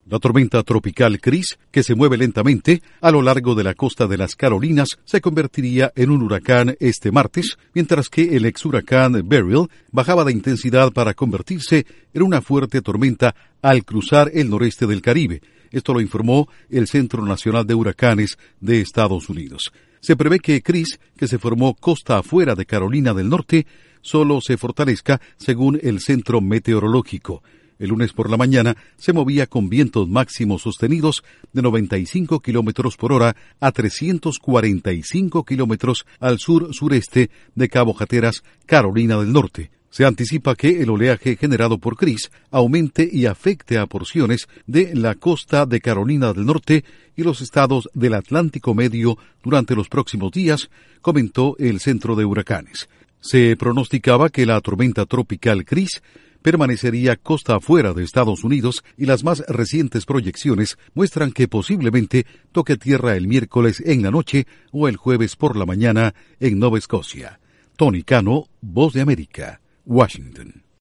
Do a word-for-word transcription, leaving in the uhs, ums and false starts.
La tormenta tropical Chris, que se mueve lentamente a lo largo de la costa de las Carolinas, se convertiría en un huracán este martes, mientras que el ex huracán Beryl bajaba de intensidad para convertirse en una fuerte tormenta al cruzar el noreste del Caribe. Esto lo informó el Centro Nacional de Huracanes de Estados Unidos. Se prevé que Chris, que se formó costa afuera de Carolina del Norte, solo se fortalezca según el Centro Meteorológico. El lunes por la mañana se movía con vientos máximos sostenidos de noventa y cinco kilómetros por hora a trescientos cuarenta y cinco kilómetros al sur-sureste de Cabo Hatteras, Carolina del Norte. Se anticipa que el oleaje generado por Chris aumente y afecte a porciones de la costa de Carolina del Norte y los estados del Atlántico Medio durante los próximos días, comentó el Centro de Huracanes. Se pronosticaba que la tormenta tropical Chris permanecería costa afuera de Estados Unidos y las más recientes proyecciones muestran que posiblemente toque tierra el miércoles en la noche o el jueves por la mañana en Nueva Escocia. Tony Cano, Voz de América, Washington.